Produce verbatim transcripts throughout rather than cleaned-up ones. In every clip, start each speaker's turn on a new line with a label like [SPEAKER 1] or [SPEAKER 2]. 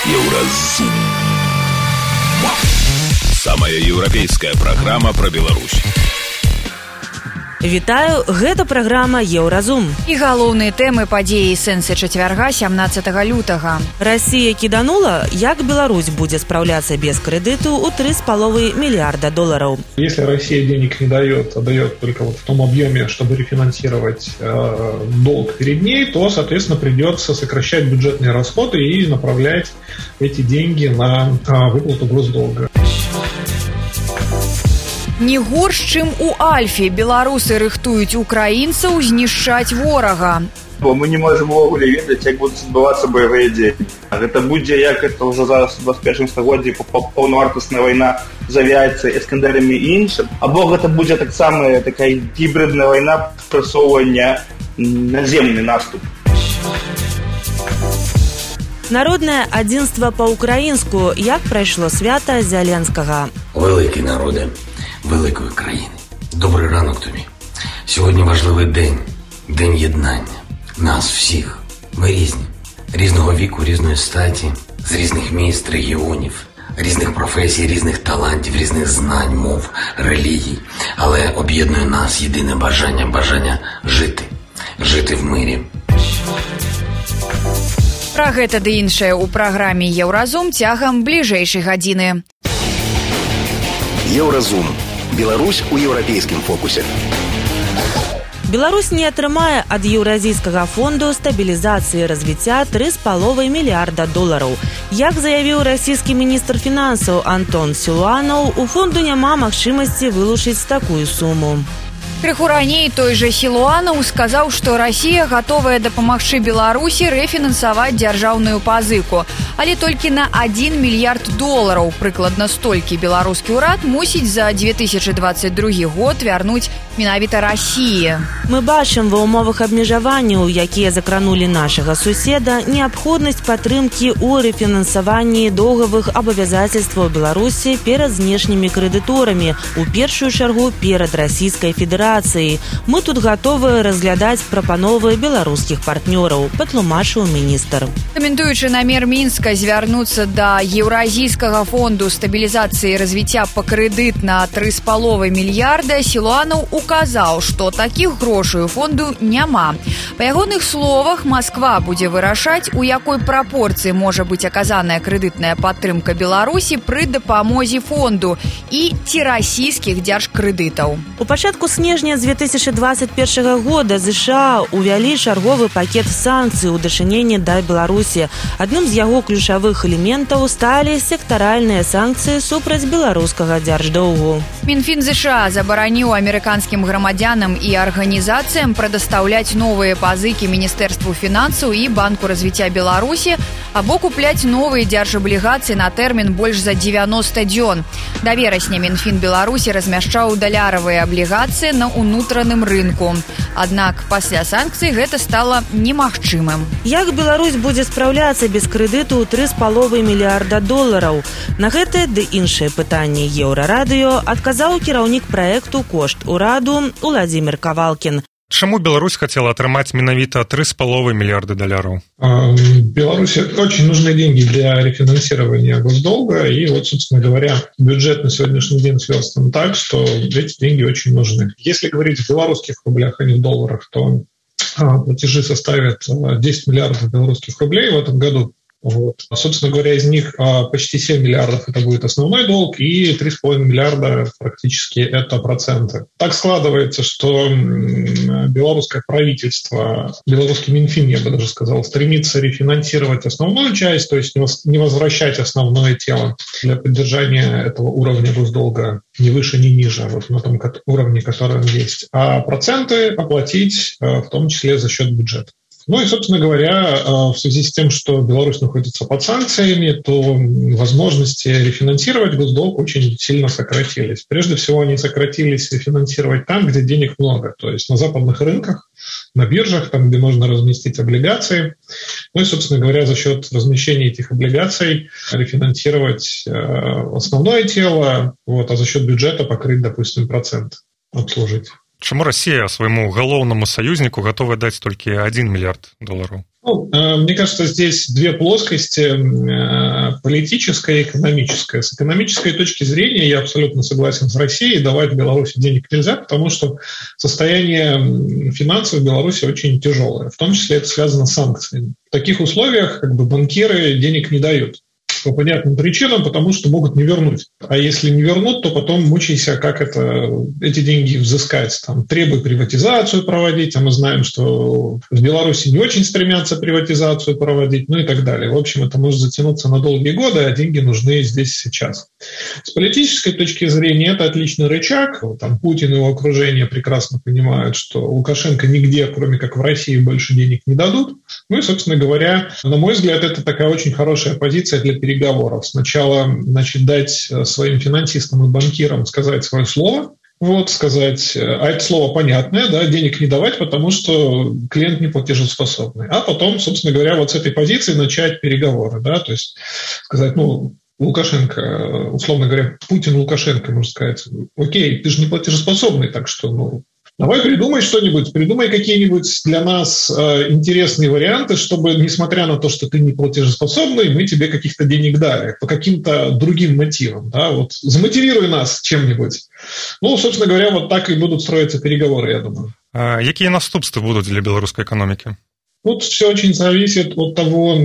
[SPEAKER 1] Еўразум. Самая еўрапейская праграма пра Беларусь.
[SPEAKER 2] Вітаю, гэта праграма Еўразум.
[SPEAKER 3] І галоўныя тэмы падзеі сэнсы чацвярга сямнаццатага лютага.
[SPEAKER 2] Расія кіданула, як Беларусь будзе спраўляцца без крэдыту ў тры з паловай миллиарда долларов.
[SPEAKER 4] Если Россия денег не дает, а дает только вот в том объеме, чтобы рефинансировать э, долг перед ней, то, соответственно, придется сокращать бюджетные расходы и направлять эти деньги на э, выплату госдолга.
[SPEAKER 3] Не горш, чым у Альфе, беларусы рыхтуюць украінцаў знішчаць ворага.
[SPEAKER 5] Мы не можем увогуле ведаць, як будуць адбывацца баявыя дзеянні. Гэта будзе, як это ўжо зараз у двадцать первым стагоддзі паўнавартасная вайна з авіяцыяй, эскандерамі і іншым, або гэта будзе таксама такая гібридная вайна прасоўвання наземны наступ.
[SPEAKER 2] Народнае адзінства па-ўкраінску. Як прайшло свята Зеленскага?
[SPEAKER 6] Великі народи великої країни. Добрий ранок тобі. Сьогодні важливий день. День єднання. Нас всіх. Ми різні. Різного віку, різної статі, з різних міст, регіонів, різних професій, різних талантів, різних знань, мов, релігій. Але об'єднує нас єдине бажання. Бажання жити. Жити в мирі.
[SPEAKER 3] Пра гэта ды іншае ў праграме Еўразум цягам бліжэйшай гадзіны.
[SPEAKER 1] Еўразум. Беларусь у еўрапейскім фокусе.
[SPEAKER 2] Беларусь не атрымае ад Еўразійскага фонду стабілізацыі і развіцця тры з паловай миллиарда долларов. Як заявіў расійскі міністр фінансаў Антон Сілуанаў, у фонду няма магчымасці вылучыць такую суму.
[SPEAKER 3] Крыху раней той жа Сілуанаў сказаў, што Расія гатовая дапамагчы Беларусі рэфінансаваць дзяржаўную пазыку, але толькі на адзін мільярд долараў. Прыкладна столькі беларускі ўрад мусіць за две тысячы двадцать другі год вярнуць менавіта Расіі.
[SPEAKER 2] Мы бачым ва ўмовах абмежаванняў, якія закранулі нашага суседа, неабходнасць падтрымкі ў рэфінансаванні доўгавых абавязацельстваў Беларусі перад знешнімі крэдыторамі, у першую чаргу перад Расійскай Федэрацыяй. Мы тут гатовы разглядаць прапановы беларускіх партнёраў, патлумачыў міністр.
[SPEAKER 3] Каментуючы намер Мінска звярнуцца да Еўразійскага фонду стабілізацыі і развіцця па крэдыт на тры з паловай мільярда, Сілуанаў указаў, што такіх грошай у фонду няма. Па ягоных словах, Масква будзе вырашаць, у якой прапорцыі можа быць аказаная крэдытная падтрымка Беларусі пры дапамозе фонду і ці расійскіх дзяржкрэдытаў.
[SPEAKER 2] У пачатку снежня две тысячи двадцать первого года США увялі чарговы пакет санкцый у дачыненні да Беларусі. Адным з яго ключавых элементаў сталі сектаральныя санкцыі супраць беларускага дзярждоўгу.
[SPEAKER 3] Мінфін США забараніў амерыканскім грамадзянам і арганізацыям прадастаўляць новыя пазыкі Міністэрству фінансаў і Банку развіцця Беларусі або купляць новыя дзяржаблігацыі на тэрмін больш за дзевяноста дзён. Да верасня Мінфін Беларусі размяшчаў даляравыя аблігацыі на ўнутраным рынку. Аднак пасля санкцый гэта стала немагчымым.
[SPEAKER 2] Як Беларусь будзе спраўляцца без крэдыту ў тры з паловай мільярда долараў? На гэтае ды іншае пытанне Еўрарадыё адказаў кіраўнік праекту «Кошт ураду» Уладзімір Кавалкін.
[SPEAKER 7] Чаму Беларусь хотела отрымать менавіта три с половиной миллиарда долларов?
[SPEAKER 4] Беларуси очень нужны деньги для рефинансирования госдолга. И вот, собственно говоря, бюджет на сегодняшний день сверстан так, что эти деньги очень нужны. Если говорить в белорусских рублях, а не в долларах, то платежи составят десять миллиардов белорусских рублей в этом году. Вот. Собственно говоря, из них почти семь миллиардов это будет основной долг, и три с половиной миллиарда практически это проценты. Так складывается, что белорусское правительство, белорусский Минфин, я бы даже сказал, стремится рефинансировать основную часть, то есть не возвращать основное тело для поддержания этого уровня госдолга ни выше, ни ниже, вот на том уровне, который он есть, а проценты оплатить в том числе за счет бюджета. Ну и, собственно говоря, в связи с тем, что Беларусь находится под санкциями, то возможности рефинансировать госдолг очень сильно сократились. Прежде всего, они сократились рефинансировать там, где денег много, то есть на западных рынках, на биржах, там, где можно разместить облигации. Ну и, собственно говоря, за счет размещения этих облигаций рефинансировать основное тело, вот, а за счет бюджета покрыть, допустим, процент, обслужить.
[SPEAKER 7] Чаму Россия своему галоўнаму союзнику готова дать только один миллиард долларов?
[SPEAKER 4] Ну, мне кажется, здесь две плоскости, политическая и экономическая. С экономической точки зрения я абсолютно согласен с Россией, давать Беларуси денег нельзя, потому что состояние финансов в Беларуси очень тяжелое, в том числе это связано с санкциями. В таких условиях как бы банкиры денег не дают. По понятным причинам, потому что могут не вернуть. А если не вернут, то потом мучайся, как это, эти деньги взыскать. Там, требуй приватизацию проводить, а мы знаем, что в Беларуси не очень стремятся приватизацию проводить, ну и так далее. В общем, это может затянуться на долгие годы, а деньги нужны здесь сейчас. С политической точки зрения это отличный рычаг. Там, Путин и его окружение прекрасно понимают, что Лукашенко нигде, кроме как в России, больше денег не дадут. Ну и, собственно говоря, на мой взгляд, это такая очень хорошая позиция для переговоров. переговоров. Сначала, значит, дать своим финансистам и банкирам сказать свое слово, вот, сказать, а это слово понятное, да, денег не давать, потому что клиент не платежеспособный. А потом, собственно говоря, вот с этой позиции начать переговоры, да, то есть сказать, ну, Лукашенко, условно говоря, Путин Лукашенко, можно сказать, окей, ты же не платежеспособный, так что, ну, давай придумай что-нибудь, придумай какие-нибудь для нас э, интересные варианты, чтобы, несмотря на то, что ты не платежеспособный, мы тебе каких-то денег дали по каким-то другим мотивам. Да? Вот, замотивируй нас чем-нибудь. Ну, собственно говоря, вот так и будут строиться переговоры, я думаю.
[SPEAKER 7] А какие наступства будут для белорусской экономики?
[SPEAKER 4] Тут все очень зависит от того,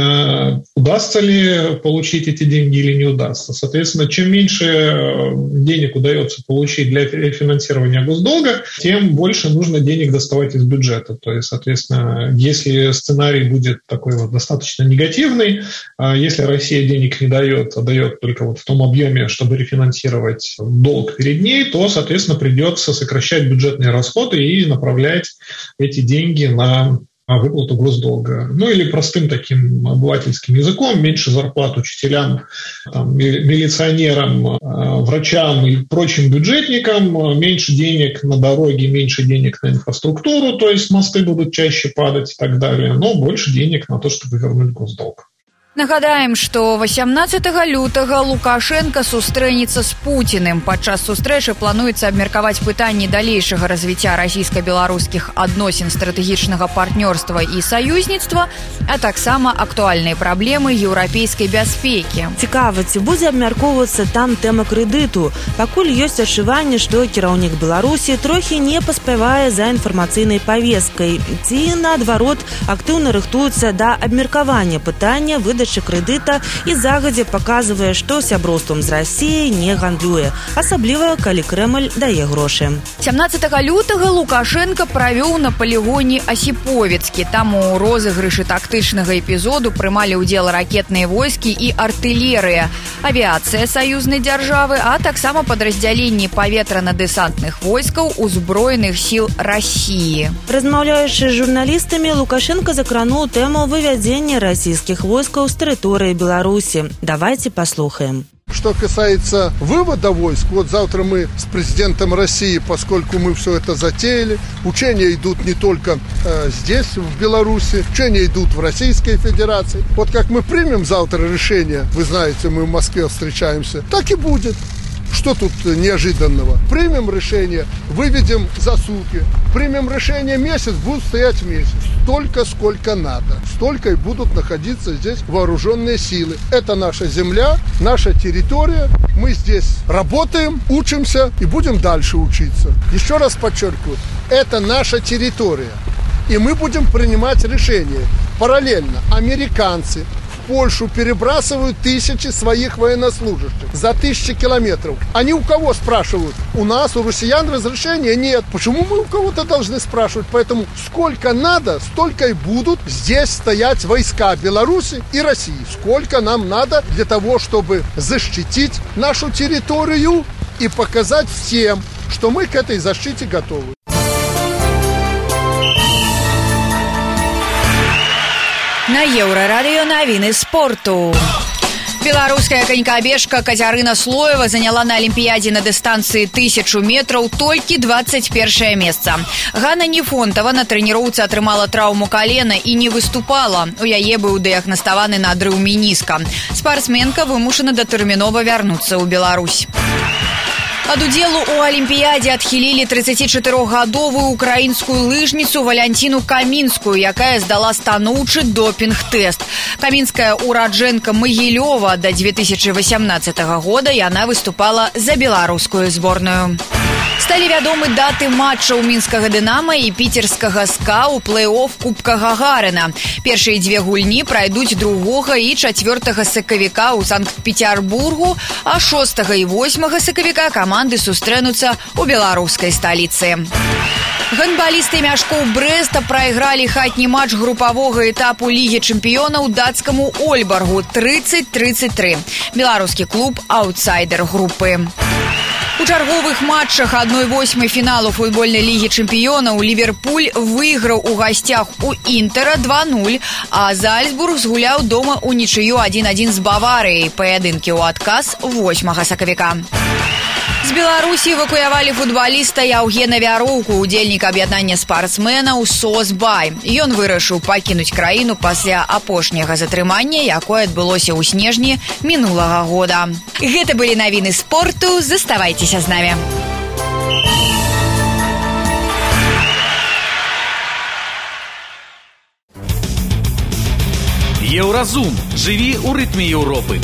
[SPEAKER 4] э, удастся ли получить эти деньги или не удастся. Соответственно, чем меньше денег удается получить для финансирования госдолга, тем больше нужно денег доставать из бюджета. То есть, соответственно, если сценарий будет такой вот достаточно негативный, э, если Россия денег не дает, а дает только вот в том объеме, чтобы рефинансировать долг перед ней, то, соответственно, придется сокращать бюджетные расходы и направлять эти деньги на выплату госдолга. Ну или простым таким обывательским языком, меньше зарплат учителям, там, милиционерам, врачам и прочим бюджетникам, меньше денег на дороги, меньше денег на инфраструктуру, то есть мосты будут чаще падать и так далее, но больше денег на то, чтобы вернуть госдолг.
[SPEAKER 3] Нагадаем, што васямнаццатага лютага Лукашенко сустрэнецца з Пуціным. Падчас сустрэчы плануецца абмеркаваць пытанні далейшага развіцця расійска-беларускіх адносін, стратэгічнага партнёрства і саюзніцтва, а таксама актуальныя праблемы еўрапейскай бяспекі.
[SPEAKER 2] Цікава, ці будзе абмяркоўвацца там тэма крэдыту. Пакуль ёсць адчуванне, што кіраўнік Беларусі трохі не паспявае за інфармацыйнай павесткай, ці, наадварот, актыўна рыхтуецца да абмеркавання пытання выдачы крэдыта і загадзя паказвае, што сяброўствам з Расіяй не гандлюе, асабліва калі Крэмль дае грошы.
[SPEAKER 3] сямнаццатага лютага Лукашенко правёў на палігоне Асіповіцкі. Там у розыгрышы тактычнага эпізоду прымалі ўдзел ракетныя войскі і артылерыя, авіяцыя саюзнай дзяржавы, а таксама падраздзяленні паветрана-дэсантных войскаў узброеных сіл Расіі.
[SPEAKER 2] Размаўляючы з журналістамі, Лукашенко закрануў тэму вывядзення расійскіх войскаў с территории Беларуси. Давайте послушаем.
[SPEAKER 8] Что касается вывода войск, вот завтра мы с президентом России, поскольку мы все это затеяли, учения идут не только э, здесь, в Беларуси, учения идут в Российской Федерации. Вот как мы примем завтра решение, вы знаете, мы в Москве встречаемся, так и будет. Что тут неожиданного? Примем решение, выведем за сутки. Примем решение месяц, будут стоять месяц. Столько, сколько надо. Столько и будут находиться здесь вооруженные силы. Это наша земля, наша территория. Мы здесь работаем, учимся и будем дальше учиться. Еще раз подчеркиваю, это наша территория. И мы будем принимать решения. Параллельно американцы в Польшу перебрасывают тысячи своих военнослужащих за тысячи километров. Они у кого спрашивают? У нас, у россиян разрешения нет. Почему мы у кого-то должны спрашивать? Поэтому сколько надо, столько и будут здесь стоять войска Беларуси и России. Сколько нам надо для того, чтобы защитить нашу территорию и показать всем, что мы к этой защите готовы.
[SPEAKER 3] На Еўрарадыё навіны спорту. Беларуская канькабежка Кацярына Слоева заняла на Алімпіядзе на дыстанцыі тысячу метраў толькі двадцать першае месца. Ганна Нефонтова на трэніроўцы атрымала траўму калена і не выступала. У яе быў дыягнаставаны надрыў меніска. Спартсменка вымушана датэрмінова вярнуцца ў Беларусь. Ад удзелу ў алімпіядзе адхілілі трыццацічатырохгадовую украінскую лыжніцу Валянціну Камінскую, якая здала станоўчы допінг-тэст. Камінская ураджэнка Магілёва. Да дзве тысячы васямнаццатага года яна выступала за беларускую зборную. Сталі вядомы даты матчаў мінскага «Дынама» і піцерскага «СКА» ў плэй-офф Кубка Гагарына. Першыя дзве гульні прайдуць другога і чацвёртага сакавіка ў Санкт-Петербургу, а шостага і восьмага сакавіка каманды сустрэнуцца ў беларускай сталіцы. Гандбалісты мяшкоў Брэста прайгралі хатні матч групавога этапу Лігі чэмпіёнаў дацкаму Ольбаргу трыццаць трыццаць тры. Беларускі клуб аўтсайдер групы. У чарговых матчах адной восьмай фіналу футбольнай лігі чэмпіёнаў Ліверпуль выйграў у гасцях у Інтэра два нуль, а Зальцбург згуляў дома ў нічыю адзін адзін з Баварыяй. Паядынкі ў адказ восьмага сакавіка. З Беларусі эвакуявалі футбаліста Яўгена Вяроўку, удзельніка аб'яднання спартсменаў «Сосбай». Ён вырашыў пакінуць краіну пасля апошняга затрымання, якое адбылося ў снежні мінулага года. Гэта былі навіны спорту. Заставайцеся з намі.
[SPEAKER 9] Еўразум. Жыві ў рытме Еўропы.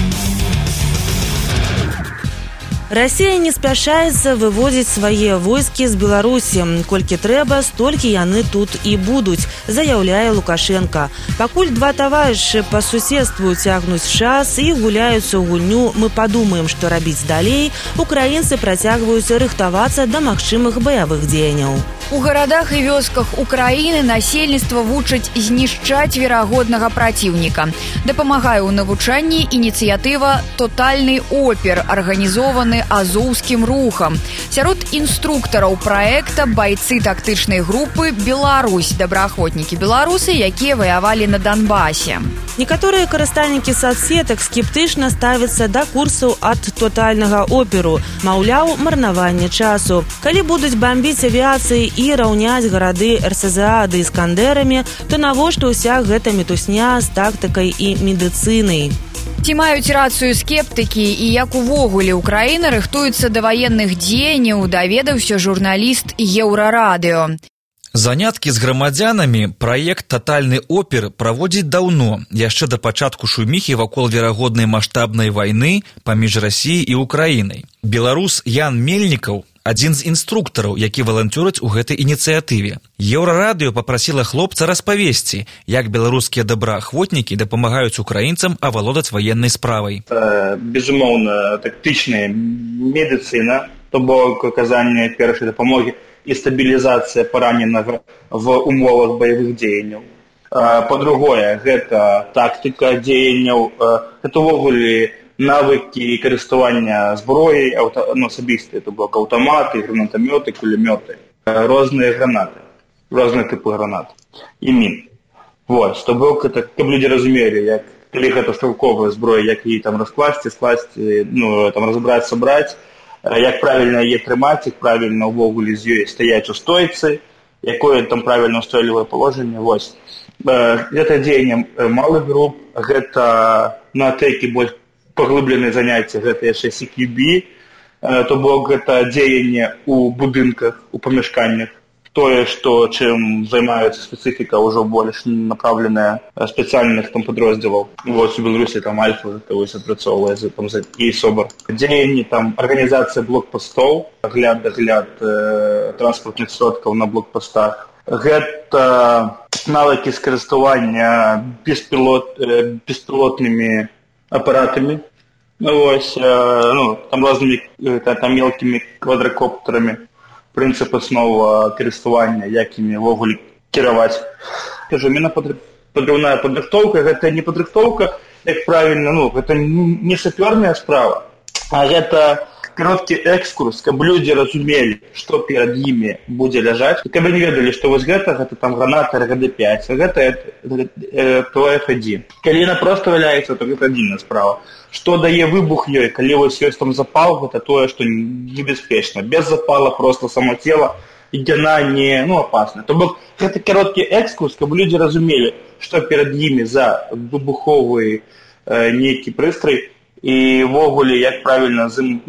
[SPEAKER 2] Расія не спяшаецца выводзіць свае войскі з Беларусі. Колькі трэба, столькі яны тут і будуць, заяўляе Лукашенка. Пакуль два таварышы па суседству цягнуць час і гуляюцца ў гульню «Мы падумаем, што рабіць далей», украінцы працягваюць рыхтавацца да магчымых баявых дзеянняў.
[SPEAKER 3] У гарадах і вёсках Украіны насельніцтва вучаць знішчаць верагоднага праціўніка. Дапамагае ў навучанні ініцыятыва «Тотальны опер», арганізованы азоўскім рухам. Сярод інструктараў праекта байцы тактычнай групы «Беларусь», добраахвотнікі беларусы, якія ваявалі на Донбасе.
[SPEAKER 2] Некаторыя карыстальнікі соцсетак скептычна ставяцца да курсаў ад «Тотальнага оперу». Маўляў, марнаванне часу. Калі будуць бамбіць авіяцыі і раўняць гарады РСЗА ды іскандерамі, то навошта ўся гэта мітусня з тактыкай і медыцынай?
[SPEAKER 3] Ці маюць рацыю скептыкі і як увогуле Украіна рыхтуецца да ваенных дзеянняў, даведаўся журналіст Еўрарадыё.
[SPEAKER 10] Заняткі з грамадзянамі праект «Тотальны опер» праводзіць даўно, яшчэ да пачатку шуміхі вакол верагоднай маштабнай вайны паміж Расіяй і Украінай. Беларус Ян Мельнікаў адзін з інструктараў, які валанцёрыць у гэтай ініцыятыве. Еўрарадыё папрасіла хлопца распавесці, як беларускія добраахвотнікі дапамагаюць украінцам авалодаць ваеннай справай.
[SPEAKER 5] Безумоўна, тактычная медыцына, то бок аказанне першай дапамогі і стабілізацыя параненага в умовах баявых дзеянняў. Па-другое, гэта тактыка дзеянняў, гэта ўвогуле навыкі карыстування зброяй, ну, асабістыя, то бок аўтаматы, гранатамёты, кулемёты, розныя гранаты, розныя тыпы гранат і мін. Вот, то бок, каб людзі разумелі, як калі гэта стрелковая зброя, як її там раскласці, скласці, ну, там разабраць, сабраць, як правильно яе трымаць, як правильно ўвогуле з ёй стаяць у стойцы, якое там правильно устойлівае паложанне. Вось. Гэта дзеянне малых груп, гэта на тэкі больш паглыбленыя заняцці, гэта яшчэ си кью би, то бок гэта дзеянне ў будынках, у памяшканнях. Тое, што чым займаецца спецыфіка ўжо больш направленая спецыяльных там падроздзелаў. Вось у Беларусі там Альфа вось адпрацоўвае там і СОБР. Дзеянні там арганізацыя блокпастоў, агляд дагляд э, транспартных сродкаў на блокпастах. Гэта навыкі скарыстування беспілот, э, беспілотнымі апаратамі. Вось, э, ну, там рознымі э, там мелкімі квадракоптерамі. Прынцып аснова карыстування, якімі ўвогуле кіраваць. Кажу, именно подрывная падрыхтоўка, гэта не падрыхтоўка, як правильно, ну, гэта не сапёрная справа, а гэта кароткі экскурс, каб людзі разумелі, што перад імі будзе ляжаць, каб не ведалі, што вось гэта, гэта там граната эр гэ дэ пяць, а гэта то эф адзін. Калі яна проста валяецца, то гэта адзіная справа. Што дае выбух ёй, калі вось ёсць там запал, гэта тое, што небяспечна. Без запала просто само цела, і яна не, ну, опасна. То бок, гэта кароткі экскурс, каб людзі разумелі, што перад імі за выбуховы э, нейкі прыстрой, і ввогуле, як правільна з ім, ну,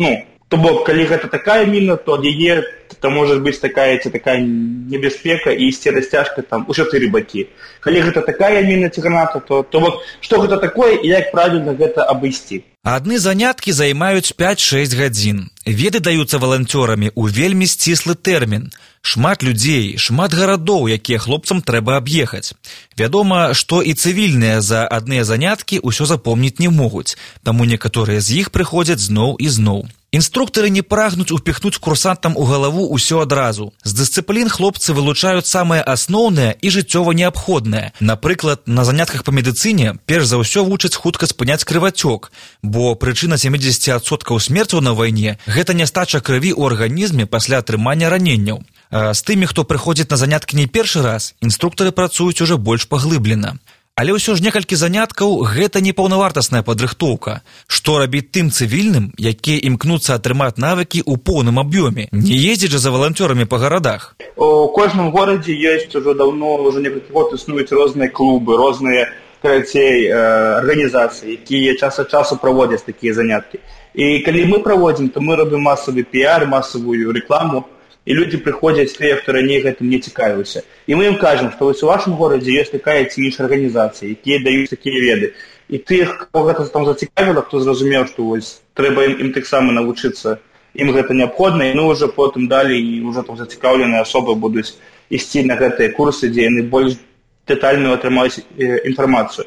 [SPEAKER 5] То бок, калі гэта такая міна, то ад яе то можа быць такая ці такая небяспека і ісці расцяжка там у чатыры бакі. Калі гэта такая міна ці граната, то то бок, што гэта такое і як правільна гэта абысці.
[SPEAKER 10] Адны заняткі займаюць пяць-шэсць гадзін. Веды даюцца валанцёрамі ў вельмі сціслы тэрмін. Шмат людзей, шмат гарадоў, якія хлопцам трэба аб'ехаць. Вядома, што і цывільныя за адныя заняткі ўсё запомніць не могуць, таму некаторыя з іх прыходзяць зноў і зноў. Інструктары не прагнуць упіхнуць курсантам у галаву ўсё адразу. З дысцыплін хлопцы вылучаюць самае асноўнае і жыццёва неабходнае. Напрыклад, на занятках па медыцыне перш за ўсё вучаць хутка спыняць крывацёк, бо прычына сямдзесят адсоткаў смерцяў на вайне – гэта нястача крыві ў арганізме пасля атрымання раненняў. А з тымі, хто прыходзіць на заняткі не першы раз, інструктары працуюць ужо больш паглыблена. Але ўсё ж некалькі заняткаў – гэта не паўнавартасная падрыхтоўка. Што рабіць тым цывільным, якія імкнуцца атрымаць навыкі ў поўным аб'ёме? Не ездзіць жа за валанцёрамі па гарадах.
[SPEAKER 5] У кожным горадзе ёсць ужо даўно, ўжо некалькі год існуюць розныя клубы, розныя карацей арганізацыі, якія час ад часу праводзяць такія заняткі. І калі мы праводзім, то мы робім масавы піар, масавую рэкламу, і людзі прыходзяць тыя, хто раней гэтым не цікавіўся. І мы ім кажам, што вось у вашым горадзе ёсць такая ці іншая арганізацыя, якія даюць такія веды. І тых, кого гэта там зацікавіла, хто зразумеў, што вось трэба ім, ім таксама навучыцца, ім гэта неабходна, і ну ўжо потым далей і ўжо там зацікаўленыя асобы будуць ісці на гэтыя курсы, дзе яны больш дэтальную атрымаюць інфармацыю.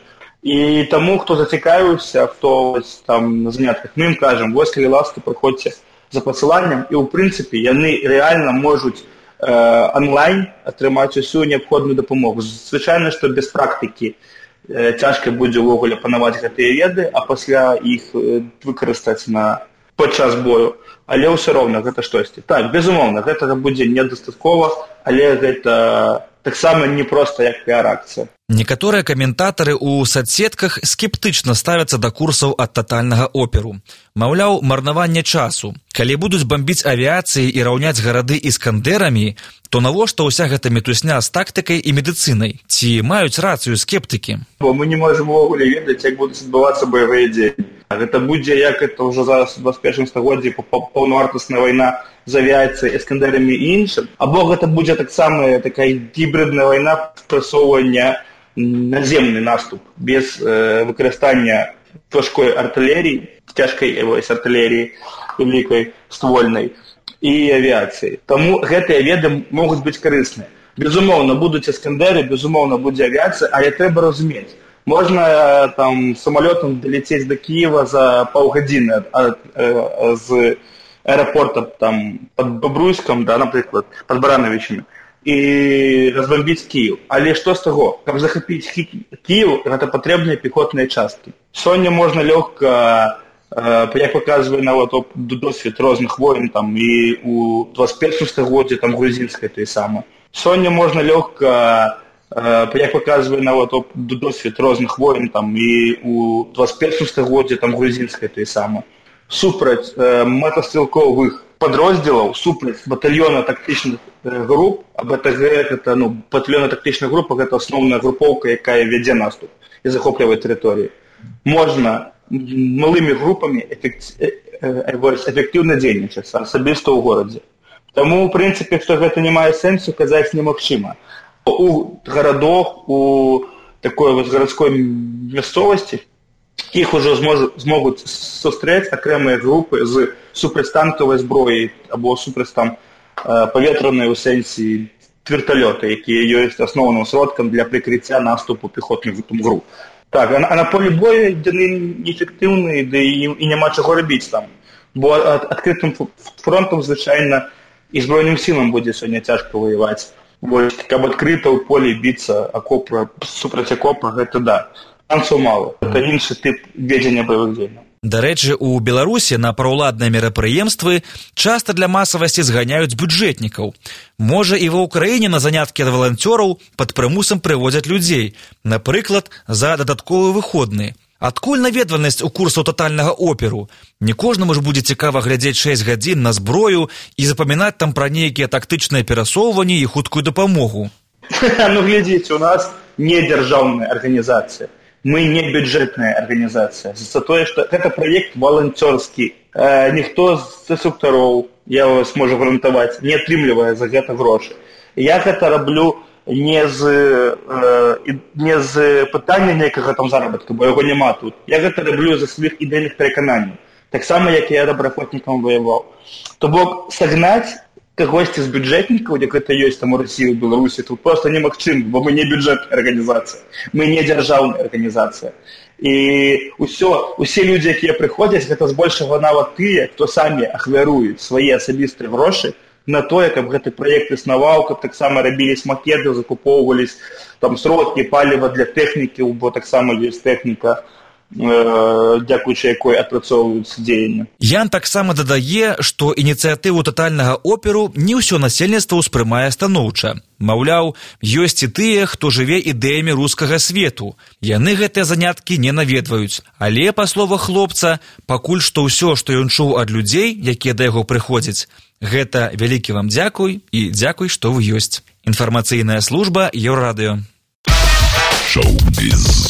[SPEAKER 5] І таму, хто зацікавіўся, хто вось там на занятках, мы ім кажам, вось калі ласка, прыходзьце за пасыланнем, і ў прынцыпе яны рэальна можуць э, онлайн атрымаць усю неабходную дапамогу. Звычайна, што без практыкі э, цяжка будзе ўвогуле панаваць гэтыя веды, а пасля іх э, выкарыстаць на падчас бою. Але ўсё роўна гэта штосьці. Так, безумоўна, гэта будзе недастаткова, але гэта таксама не проста як піар-акцыя.
[SPEAKER 10] Некаторыя каментатары ў садсетках скептычна ставяцца да курсаў ад татальнага оперу. Маўляў, марнаванне часу. Калі будуць бамбіць авіяцыі і раўняць гарады іскандерамі, то навошта ўся гэта мітусня з тактыкай і медыцынай? Ці маюць рацыю скептыкі?
[SPEAKER 5] Бо мы не можам увогуле ведаць, як будуць адбывацца баявыя дзеянні. Гэта будзе, як это ўжо зараз у двадцять першым стагоддзі паўнавартасная вайна з авіяцыяй, іскандерамі і іншым, або гэта будзе таксама такая гібридная вайна прасоўвання наземны наступ без э, выкарыстання важкой артылерыі, цяжкай артылерыі вялікай ствольнай і авіяцыі. Таму гэтыя веды могуць быць карысныя. Безумоўна, будуць іскандеры, безумоўна, будзе авіяцыя, але трэба разумець. Можна там самалётам даляцець до Киева за паўгадзіны ад, э, з аэрапорта там пад Бобруйском, да, напрыклад, пад Барановичамі, і разбамбіць Киев. Але што з таго? Каб захапіць Киев, гэта патрэбныя пехотныя часткі. Сёння можна лёгка, э, як паказвае нават досвед розных войн, там і у двадцять першым стагоддзі там грузінскай той сама. Сёння можна лёгка, э, як паказвае нават досвед розных войн, там і у двадцять першым стагоддзі там грузінскай той сама. Супраць э, мотастрелковых падроздзелаў, супраць батальёна тактычных э, груп, а БТГ гэта, ну, батальёна тактычных груп, гэта асноўная групоўка, якая вядзе наступ і захоплівае тэрыторыі. Можна малымі групамі эфектыўна дзейнічаць, асабіста ў горадзе. Таму, у прынцыпе, што гэта не мае сэнсу, казаць немагчыма. У гарадах, у такой вось гарадской мясцовасці іх ужо змогуць сустрэць акрэмыя групы з супрацьтанкавай зброяй або супраць там паветранай у сэнсе верталёта, якія ёсць асноўным сродкам для прыкрыцця наступу пехотных груп. Так, а на полі бою яны неэфектыўныя, да і, і няма чаго рабіць там. Бо ад, адкрытым фронтам, звычайна, і збройным сілам будзе сёння цяжка ваяваць. Бо каб адкрыта ў полі біцца акопа супраць акопа, гэта да. Шансаў мала. Гэта іншы тып ведзення баявых дзеянняў.
[SPEAKER 10] Дарэчы, у Беларусі на праўладныя мерапрыемствы часта для масавасці зганяюць бюджэтнікаў. Можа, і ва ўкраіне на заняткі ад валанцёраў пад прымусам прыводзяць людзей, напрыклад, за дадатковыя выходныя. Адкуль наведвальнасць у курсаў татальнага оперу? Не кожнаму ж будзе цікава глядзець шэсць гадзін на зброю і запамінаць там пра нейкія тактычныя перасоўванні і хуткую дапамогу.
[SPEAKER 5] Ну, глядзіце, у нас не дзяржаўная арганізацыя. Мы не бюджэтная арганізацыя. За тое, што гэта праект валанцёрскі, э, ніхто з інструктараў, я вас можу гарантаваць, не атрымлівае за гэта грошы. Я гэта раблю не з, э, не з пытання некага там заработка, бо яго няма тут. Я гэта раблю за сваіх ідэйных перакананняў. Так само, як я добраахвотнікам воеваў. То бок сагнаць кагосьці з бюджэтнікаў, як гэта ёсць там у Расіі, у Беларусі, тут просто немагчыма, бо мы не бюджэтная арганізацыя, мы не дзяржаўная арганізацыя. І ўсё, усе людзі, якія прыходзяць, гэта збольшага нават тыя, хто самі ахвяруюць свае асабістыя грошы на тое, каб гэты праект існаваў, каб таксама рабіліся макеты, закупоўвались там сродкі, паліва для тэхнікі, бо таксама ёсць тэхніка, дзякуючы якой адпрацоўваюцца дзеянні.
[SPEAKER 10] Ян таксама дадае, што ініцыятыву татальнага оперу не ўсё насельніцтва ўспрымае станоўча. Маўляў, ёсць і тыя, хто жыве ідэямі рускага свету. Яны гэтыя заняткі не наведваюць. Але, па словах хлопца, пакуль што ўсё, што ён чуў ад людзей, якія да яго прыходзяць, гэта вялікі вам дзякуй і дзякуй, што вы ёсць. Інфармацыйная служба Еўрарадыё.
[SPEAKER 1] Шоу-біз.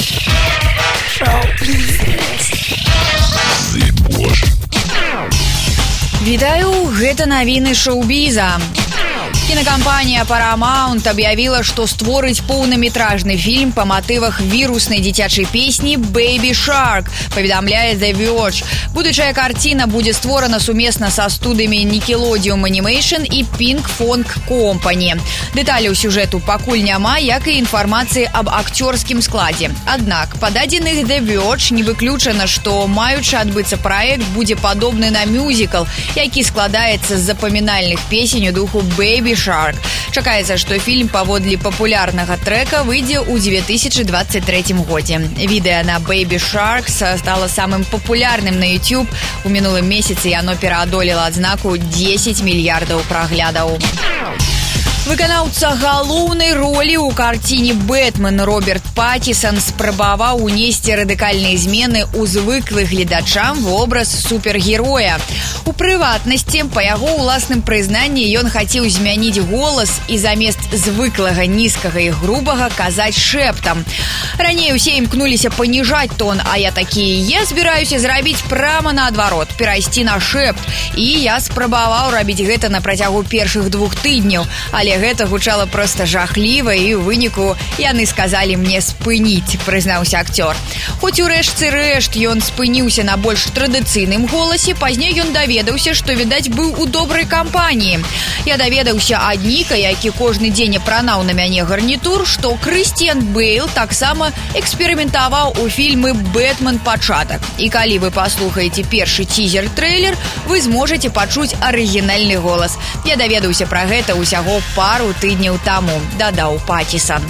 [SPEAKER 3] Вітаю, гэта навіны шоу-біза. Кинокомпания Paramount объявила, что створыць полнометражный фильм по мотивах вирусной детячей песни Baby Shark, поведомляет The Verge. Будущая картина будет створена совместно со студиями Nickelodeon Animation и Pink Fong Company. Деталі ў сюжэту пакуль няма, як і інфармацыі аб акцёрскім складзе. Аднак, па дадзеных The Verge не выключана, што маючы адбыцца праект будзе падобны на мюзікл, які складаецца з запамінальных песень у духу Baby Shark. Чакаецца, што фільм паводле папулярнага трека выйдзе ў две тысячи двадцать третьем годзе. Відэа на Baby Shark стало самым папулярным на YouTube. У мінулым месяцы яно пераадолела адзнаку дзесяць мільярдаў праглядаў. Выканаўца галоўнай ролі ў карціне «Бэтмен» Роберт Паттисон спрабаваў унесці радыкальныя змены ў звыклых гледачам вобраз супергероя. У прыватнасці, па яго ўласным прызнанні, ён хацеў змяніць голас і замест звыклага нізкага і грубага казаць шэптам. Раней усе імкнуліся паніжаць тон, а я такі, я збіраюся зрабіць прама наадварот, перайсці на шэпт. І я спрабаваў рабіць гэта на працягу першых двух тыдняў, але гэта гучала проста жахліва, і ў выніку яны сказалі мне спыніць, прызнаўся акцёр. Хоць у рэшце рэшт ён спыніўся на больш традыцыйным голасе, пазней ён даведаўся, што, відаць, быў у добрай кампаніі. Я даведаўся ад Ніка, які кожны дзень апранаў на мяне гарнітур, што Крыстіан Бэйл таксама эксперыментаваў у фільмы «Бэтмен. Пачатак». І калі вы паслухаеце першы тизер-трэйлер, вы зможаце пачуць арыгінальны голас. Я даведаўся пра гэта ўсяго пару тыдняў таму, дадаў Паттисон.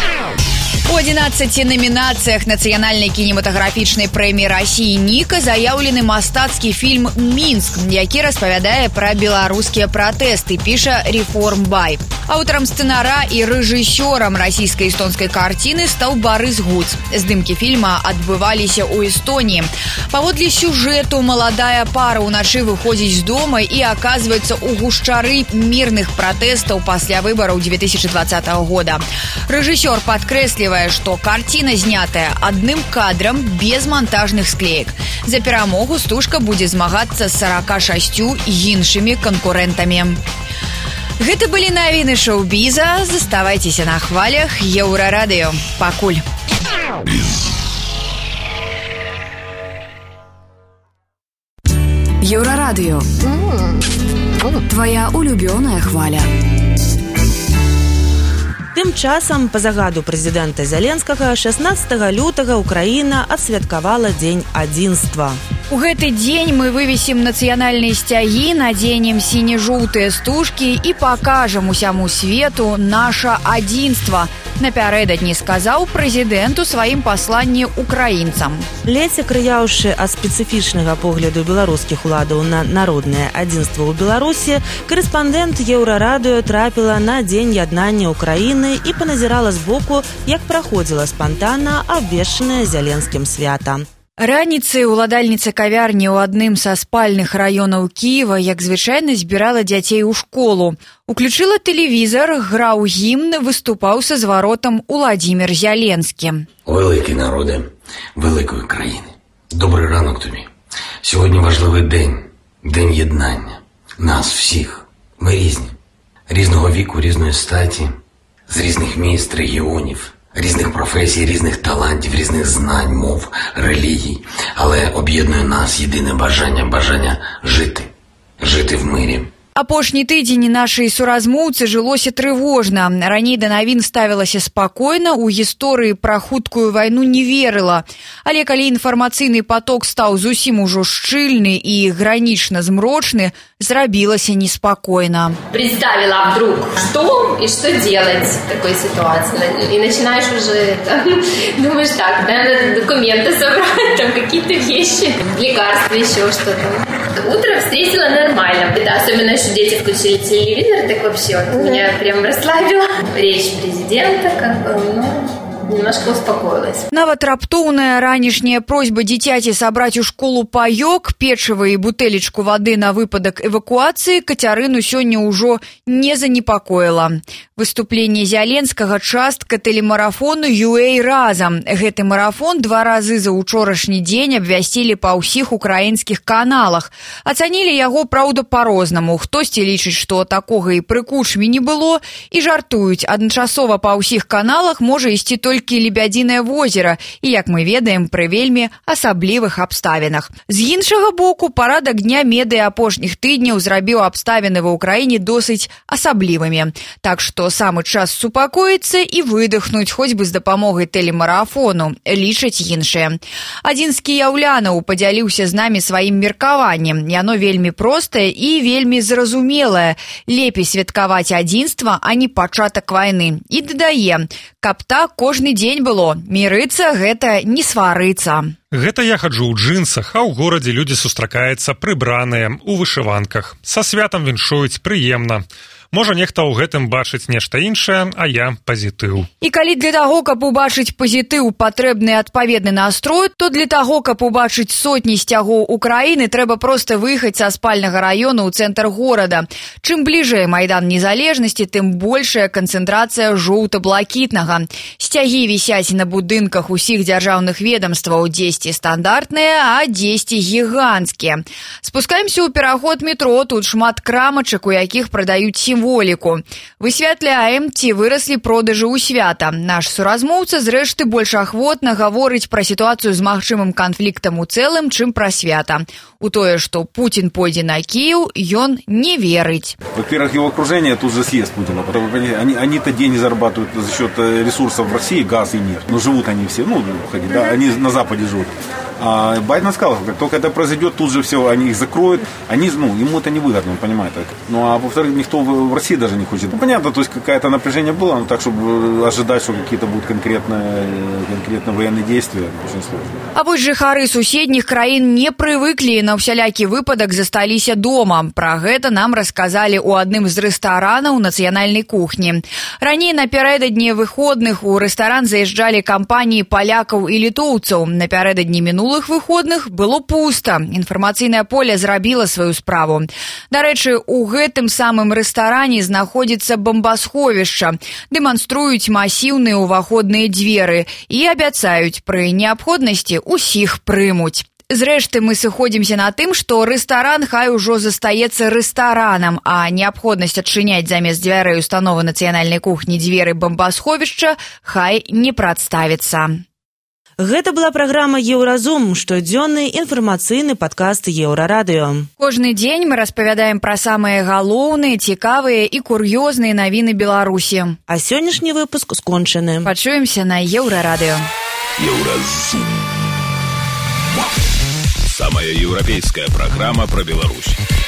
[SPEAKER 3] У адзінаццаці намінацыях нацыянальнай кінематаграфічнай прэміі Расіі «Ніка» заяўлены мастацкі фільм «Мінск», які распавядае пра беларускія пратэсты, піша «Реформбай». Аўтарам сцэнара і рэжысёрам расійска-эстонскай карціны стаў Барыс Гуц. Здымкі фільма адбываліся ў Эстоніі. Паводле сюжэту, маладая пара ўначы выходзіць з дома і аказваецца ў гушчары мірных пратэстаў пасля выбараў две тысячи двадцатого года. Рэжысёр падкрэслівае, што карціна знятая адным кадрам без монтажных склеек. За перамогу стужка будзе змагацца з сорока шасцю іншымі канкурэнтамі. Гэта былі навіны шоу-біза. Заставайцеся на хвалях Еўрарадыё. Пакуль.
[SPEAKER 11] Еўрарадыё. Твоя улюбёная хваля.
[SPEAKER 2] Тым часам, па загаду прэзідэнта Зеленскага, шаснаццатага лютага Украіна адсвяткавала Дзень адзінства.
[SPEAKER 3] У гэты дзень мы вывесім нацыянальныя сцягі, надзенем сіне-жоўтыя стужкі і пакажам усяму свету наша адзінства, напярэдадні сказаў прэзідэнт у сваім пасланні украінцам.
[SPEAKER 2] Ледзь акрыяўшы ад спецыфічнага погляду беларускіх уладаў на народнае адзінства ў Беларусі, корэспандэнт Еўрарадыё трапіла на Дзень яднання Украіны і паназірала збоку, як праходзіла спантанна абвешчанае Зеленскім свята.
[SPEAKER 3] Раніцай уладальніца кавярні ў адным са спальных раёнаў Кіева, як звычайна, збірала дзяцей у школу. Уключыла тэлевізар, граў гімн, выступаў са зваротам Уладзімір Зеленскі.
[SPEAKER 6] Великий народе великої країни. Добрий ранок тобі. Сьогодні важливий день, день єднання. Нас всіх. Ми різні. Різного віку, різної статі, з різних міст, регіонів, різних професій, різних талантів, різних знань, мов, релігій. Але об'єднує нас єдине бажання, бажання жити, жити в мирі.
[SPEAKER 3] Апошні тыдзень нашай суразмоўцы жылося трывожна. Раней да навін ставілася спакойна, у гісторыі пра хуткую вайну не верыла. Але калі інфармацыйны поток стаў зусім ужо шчыльны і гранічна змрочны, зрабілася неспакойна.
[SPEAKER 12] Представила вдруг, что и что делать в такой ситуации. И начинаешь уже, там, думаешь, так, надо документы собрать, там какие-то вещи, лекарства, еще что-то. Утро встретила нормально. Да, особенно, что дети включили телевизор, так вообще вот меня прям расслабило. Речь президента, как бы, ну... немножко успокоилась.
[SPEAKER 3] Нават раптоўная ранішняя просьба дзіцяці сабраць у школу паёк, печыва і бутэлечку вады на выпадак эвакуацыі Кацярыну сёння ўжо не занепакоіла. Выступленне Зяленскага частка тэлемарафону ю эй разам. Гэты марафон два разы за учорашні дзень абвясцілі па ўсіх украінскіх каналах. Ацанілі яго, праўда, па-рознаму. Хтосьці лічыць, што такога і пры Кучме не было, і жартуюць. Адначасова па ўсіх каналах можа ісці толькі толькі Лебядзінае возера і, як мы ведаем, пры вельмі асаблівых абставінах. З іншага боку, парадак дня медыя апошніх тыдняў зрабіў абставіны ва ўкраіне досыць асаблівымі. Так што самы час супакоіцца і выдохнуць хоць бы з дапамогай тэлемарафону, лічаць іншыя. Адзін з кіяўлянаў падзяліўся з намі сваім меркаваннем. Яно вельмі простае і вельмі зразумелае. Лепей святкаваць адзінства, а не пачатак вайны. І дадае, каб так кожны дзень было. Мірыцца – гэта не сварыцца.
[SPEAKER 7] Гэта я хаджу ў джинсах, а ў горадзе людзі сустракаюцца прыбраныя, у вышыванках. Са святам віншуюць прыемна. Можа, нехта ў гэтым бачыць нешта іншае, а я пазітыў.
[SPEAKER 3] І калі для таго, каб убачыць пазітыў, патрэбны адпаведны настрой, то для таго, каб убачыць сотні сцягоў Украіны, трэба проста выехаць са спальнага раёна ў цэнтр горада. Чым бліжэй Майдан Незалежнасці, тым большая канцэнтрацыя жоўта-блакітнага. Сцягі вісяць на будынках усіх дзяржаўных ведамстваў, дзесьці стандартныя, а дзесьці гіганцкія. Спускаемся ў пераход метро, тут шмат крамачак, у якіх прадаюць сімволіку. Высвятляем, ці выраслі продажы ў свята. Наш суразмоўца, зрэшты, больш ахвотна гаворыць пра сітуацыю з магчымым канфліктам у цэлым, чым пра свята. У тое, што Путін пойдзе на Киев, ён не верыць.
[SPEAKER 13] Во-первых, его окружение тут же съест Путина, потому что они, они-то деньги зарабатывают за счет ресурсов в России, газ и нефть. Но живут они все, ну, да, они на Западе живут. А Байден сказал, как только это произойдет, тут же все, они их закроют. Они, ну, ему это невыгодно, он понимает так. Ну, а во-вторых, никто в России даже не хочет. Ну, понятно, то есть какое-то напряжение было, но так, чтобы ожидать, что какие-то будут конкретные, конкретно военные действия, очень сложно.
[SPEAKER 3] А вось жыхары суседніх краін не прывыклі, на ўсялякі выпадак засталіся дома. Пра гэта нам расказалі ў адным з рэстаранаў нацыянальнай кухні. Раней напярэдадні выходных у рэстаран заязджалі кампаніі палякаў і літоўцаў. Напярэдадні мінулых выходных было пуста. Інфармацыйнае поле зрабіла сваю справу. Дарэчы, у гэтым самым рэстаране знаходзіцца бомбасховішча. Дэманструюць масіўныя ўваходныя дзверы і абяцаюць, пры неабходнасці усіх прымуць. Зрэшты, мы сыходзімся на тым, што рэстаран хай ужо застаецца рэстаранам, а неабходнасць адчыняць замест дзвярэй установы нацыянальнай кухні дзверы бомбасховішча хай не прадставіцца.
[SPEAKER 2] Гэта была праграма «Еўразум», штодзённы інфармацыйны падкаст Еўрарадыё.
[SPEAKER 3] Кожны дзень мы распавядаем пра самыя галоўныя, цікавыя і кур'ёзныя навіны Беларусі.
[SPEAKER 2] А сённяшні выпуск скончаны.
[SPEAKER 3] Пачуемся на Еўрарадыё.
[SPEAKER 1] Еўразум. Самая еўрапейская праграма пра Беларусь.